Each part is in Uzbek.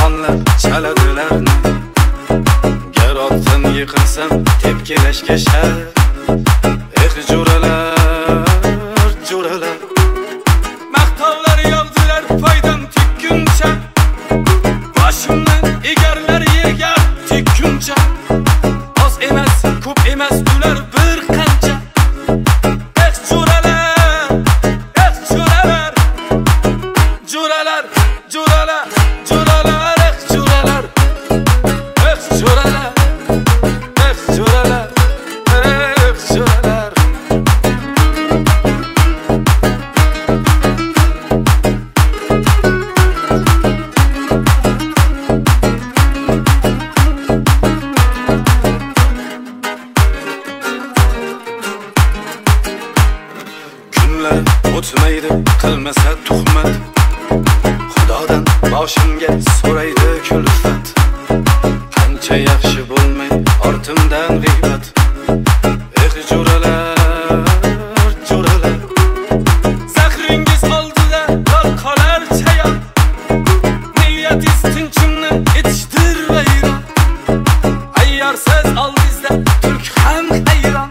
qonlab chaladilarni. Gar otdan yiqilsam tepkilashga shart. Jo'ralar, jo'ralar, maqtovlar yog'dilar foydam tekkuncha. Boshimni egarlar yerga tekkuncha. Oz emas, ko'p emas ular bir qancha. Jo'ralar, jo'ralar, jo'ralar, jo'ralar, jo'ralar, jo'ralar, jo'ralar, jo'ralar, jo'ralar. O'tmaydi qilmasa tuhmat, Xudodan boshimga so'raydi kulfat. Qancha yaxshi bo'lmay ortimdan g'iybat. Jo'ralar, jo'ralar, zahringiz oldida lol qolar chayon. Niyatingiz tinchimni etishdir vayron. Ayyorsiz oldingizda turk ham hayron.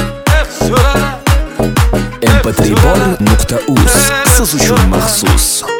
mp3bol.uz siz uchun maxsus.